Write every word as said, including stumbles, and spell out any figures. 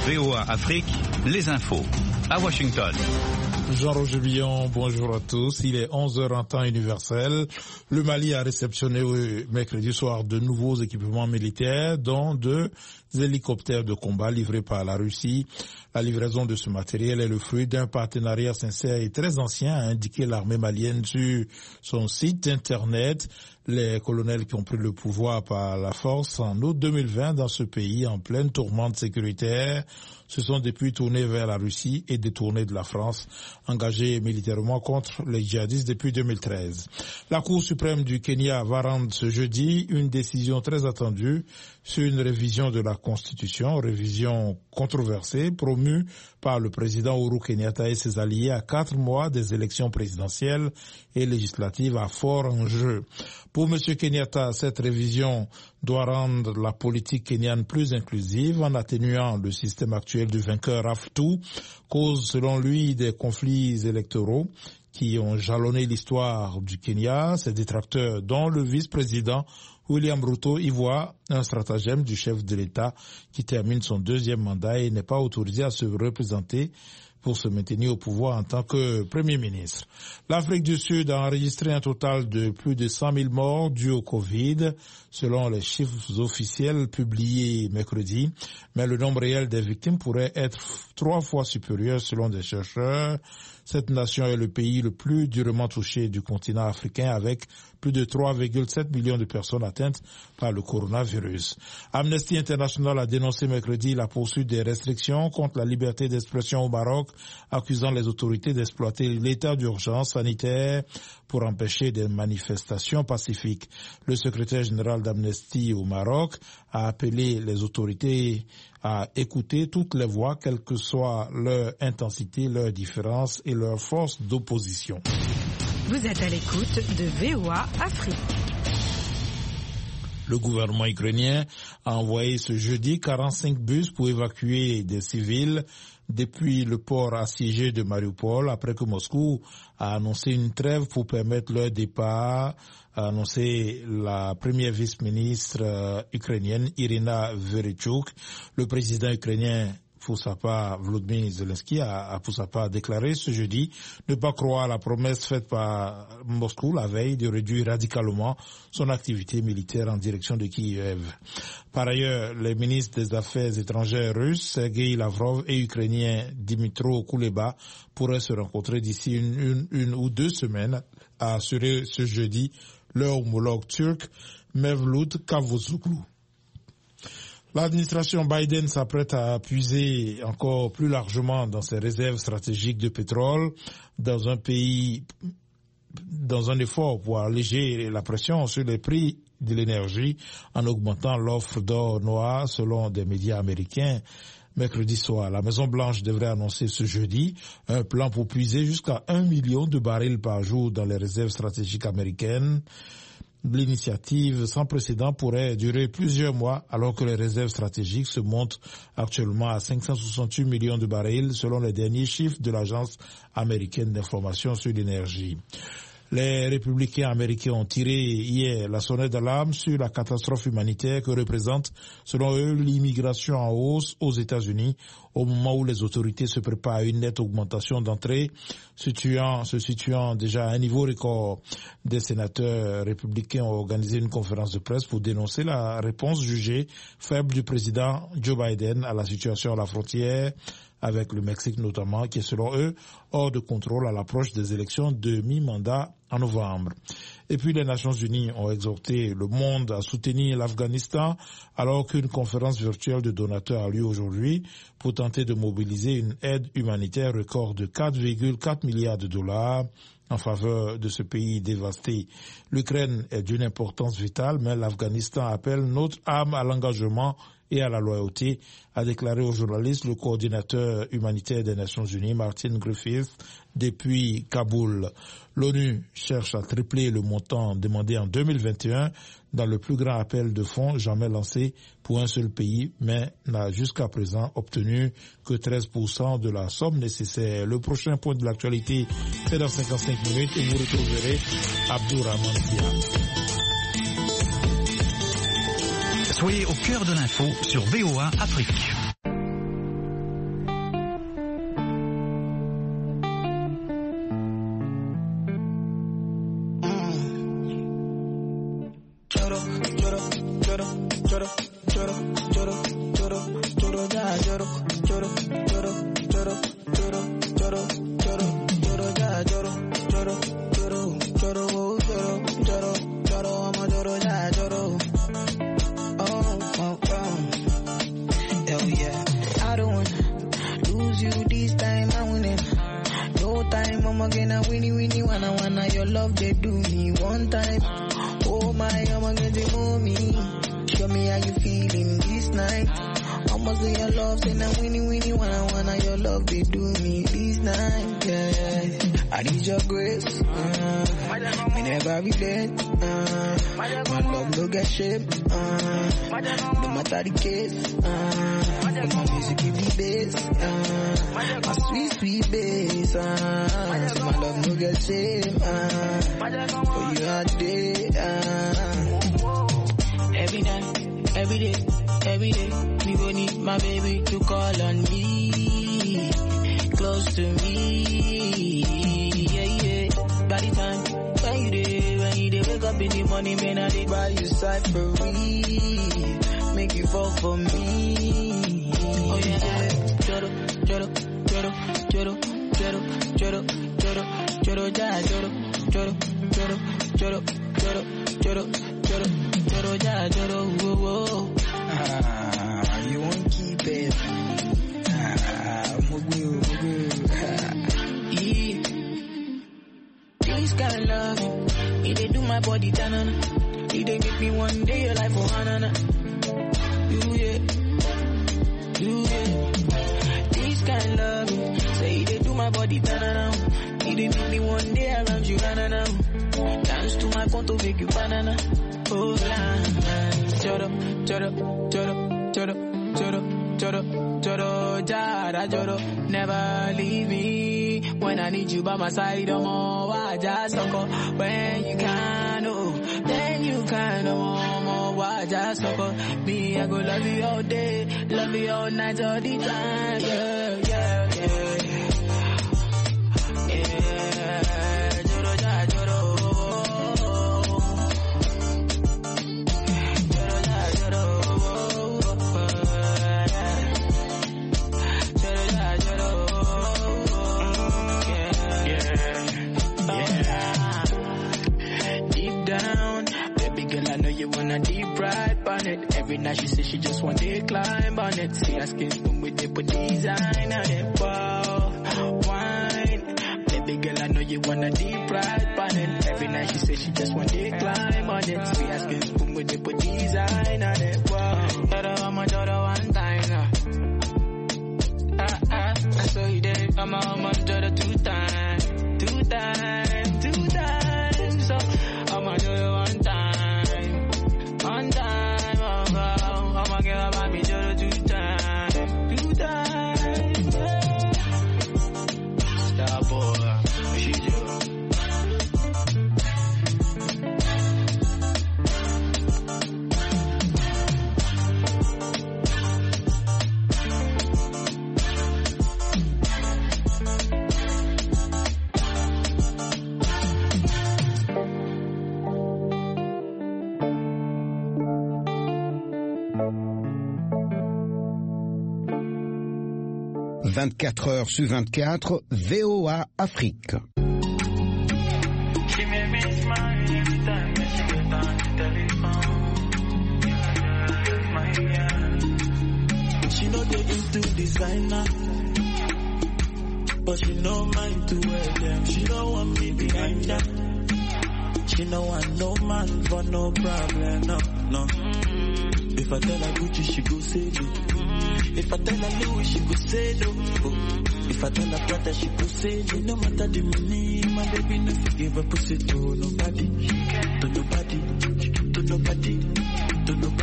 V O A Afrique, les infos. À Washington. Jean-Roger Billon, bonjour à tous. Il est onze heures en temps universel. Le Mali a réceptionné mercredi soir de nouveaux équipements militaires, dont deux hélicoptères de combat livrés par la Russie. La livraison de ce matériel est le fruit d'un partenariat sincère et très ancien, a indiqué l'armée malienne sur son site internet. Les colonels qui ont pris le pouvoir par la force en août deux mille vingt dans ce pays en pleine tourmente sécuritaire se sont depuis tournés vers la Russie et détournés de la France, engagés militairement contre les djihadistes depuis deux mille treize. La Cour suprême du Kenya va rendre ce jeudi une décision très attendue sur une révision de la Constitution, révision controversée promue par le président Uhuru Kenyatta et ses alliés à quatre mois des élections présidentielles et législatives à fort enjeu. Pour M. Kenyatta, cette révision doit rendre la politique kenyane plus inclusive en atténuant le système actuel du vainqueur Aftou, cause selon lui des conflits électoraux qui ont jalonné l'histoire du Kenya. Ses détracteurs, dont le vice-président William Ruto, y voit un stratagème du chef de l'État qui termine son deuxième mandat et n'est pas autorisé à se représenter pour se maintenir au pouvoir en tant que Premier ministre. L'Afrique du Sud a enregistré un total de plus de cent mille morts dus au Covid, selon les chiffres officiels publiés mercredi, mais le nombre réel des victimes pourrait être trois fois supérieur selon des chercheurs. Cette nation est le pays le plus durement touché du continent africain, avec plus de trois virgule sept millions de personnes atteintes par le coronavirus. Amnesty International a dénoncé mercredi la poursuite des restrictions contre la liberté d'expression au Maroc, accusant les autorités d'exploiter l'état d'urgence sanitaire pour empêcher des manifestations pacifiques. Le secrétaire général d'Amnesty au Maroc a appelé les autorités à écouter toutes les voix, quelle que soit leur intensité, leur différence et leur force d'opposition. Vous êtes à l'écoute de V O A Afrique. Le gouvernement ukrainien a envoyé ce jeudi quarante-cinq bus pour évacuer des civils depuis le port assiégé de Mariupol, après que Moscou a annoncé une trêve pour permettre leur départ, a annoncé la première vice-ministre euh, ukrainienne Irina Vereshchuk. Le président ukrainien, pour sa part, Volodymyr Zelensky a, a pour sa part déclaré ce jeudi ne pas croire à la promesse faite par Moscou la veille de réduire radicalement son activité militaire en direction de Kiev. Par ailleurs, les ministres des Affaires étrangères russes, Sergei Lavrov, et ukrainien Dmytro Kuleba pourraient se rencontrer d'ici une, une, une ou deux semaines, a assuré ce jeudi leur homologue turc Mevlut Cavusoglu. L'administration Biden s'apprête à puiser encore plus largement dans ses réserves stratégiques de pétrole dans un pays, dans un effort pour alléger la pression sur les prix de l'énergie en augmentant l'offre d'or noir selon des médias américains. Mercredi soir, la Maison-Blanche devrait annoncer ce jeudi un plan pour puiser jusqu'à un million de barils par jour dans les réserves stratégiques américaines. L'initiative sans précédent pourrait durer plusieurs mois alors que les réserves stratégiques se montent actuellement à cinq cent soixante-huit millions de barils selon les derniers chiffres de l'Agence américaine d'information sur l'énergie. Les républicains américains ont tiré hier la sonnette d'alarme sur la catastrophe humanitaire que représente, selon eux, l'immigration en hausse aux États-Unis au moment où les autorités se préparent à une nette augmentation d'entrées, situant, se situant déjà à un niveau record. Des sénateurs républicains ont organisé une conférence de presse pour dénoncer la réponse jugée faible du président Joe Biden à la situation à la frontière avec le Mexique notamment, qui est selon eux hors de contrôle à l'approche des élections de mi-mandat en novembre. Et puis les Nations Unies ont exhorté le monde à soutenir l'Afghanistan alors qu'une conférence virtuelle de donateurs a lieu aujourd'hui pour tenter de mobiliser une aide humanitaire record de quatre virgule quatre milliards de dollars en faveur de ce pays dévasté. L'Ukraine est d'une importance vitale, mais l'Afghanistan appelle notre âme à l'engagement et à la loyauté, a déclaré aux journalistes le coordinateur humanitaire des Nations Unies, Martin Griffiths, depuis Kaboul. L'ONU cherche à tripler le montant demandé en deux mille vingt et un dans le plus grand appel de fonds jamais lancé pour un seul pays, mais n'a jusqu'à présent obtenu que treize pour cent de la somme nécessaire. Le prochain point de l'actualité, c'est dans cinquante-cinq minutes et vous retrouverez Abdourahmane Dia. Soyez au cœur de l'info sur V O A Afrique. choro, choro, choro, choro, choro, ja, choro, choro, choro, choro, choro, choro, choro, choro, ja, choro, choro, choro, choro, choro, choro, choro, I'm a choro, ja, choro. Oh, oh, oh. Hell yeah. I don't wanna lose you this time, I'm winning. No time, I'm gonna winnie, winnie, wanna, wanna, your love, they do me one time. Oh my, I'm gonna get mommy. Show me how you feeling this night. Almost in your love, say now winnie, winnie, wanna, wanna, your love, they do me this night, yeah. I need your grace, uh, me never relent, uh, my love no get shame, uh, no matter the case, uh, but my music give me bass, uh, my sweet, sweet bass, uh, so my love no get shame, uh, for you are there, uh, every night, every day, every day, me gon' need my baby to call on me, close to me, yeah, yeah. By the time when you dey, when you dey wake up in the morning, man, I dey buy you cyphery, make you fall for me. Oh yeah, choro, choro, choro, choro, choro, choro, choro, choro, ja, choro, choro, choro, choro, choro, choro, choro, choro, ja, choro, whoa, whoa. Ah, you won't keep it. Ah, mugu, mugu. Yeah. This kind of love, it dey do my body tanana. It dey make me one day your life for hanana. You yeah, you yeah. This kind of love, say it dey do my body tanana. It dey make me one day around you hanana. Dance to my conto, make you banana. Oh la, choro, choro, choro, choro, choro, choro, choro, jara, choro. Never leave me when I need you by my side. I'm all I just sucker when you can, oh, then you can, oh, more why just sucker me. I go love you all day, love you all night, all the time, yeah, yeah, yeah, yeah, choro, jara, choro. Wanna deep ride on it. Every night she says she just want to climb on it. See her skin boom with it, put design on it. Wow, wine. Baby girl, I know you wanna deep ride on it. Every night she says she just want to climb on it. See her skin boom with it, put design on it. Wow, daughter, I'm a daughter one time now. Ah ah, I saw you there. I'm a I'm a daughter two times, two times, two times. So I'm a daughter one time. One time, oh, oh, I'ma give her my daughter two times, two times, yeah. Star boy, she do. vingt-quatre heures sur vingt-quatre, V O A Afrique. She know they into designer, but she no mind to wear them. She don't want me behind her. She no want no man for no problem, no, no. If I tell her Gucci, she go say no. If I tell her Louis, she go say no. Oh. If I tell her Prada, she go say no. No matter the money, my baby no give a pussy to nobody, to nobody, to nobody, to nobody.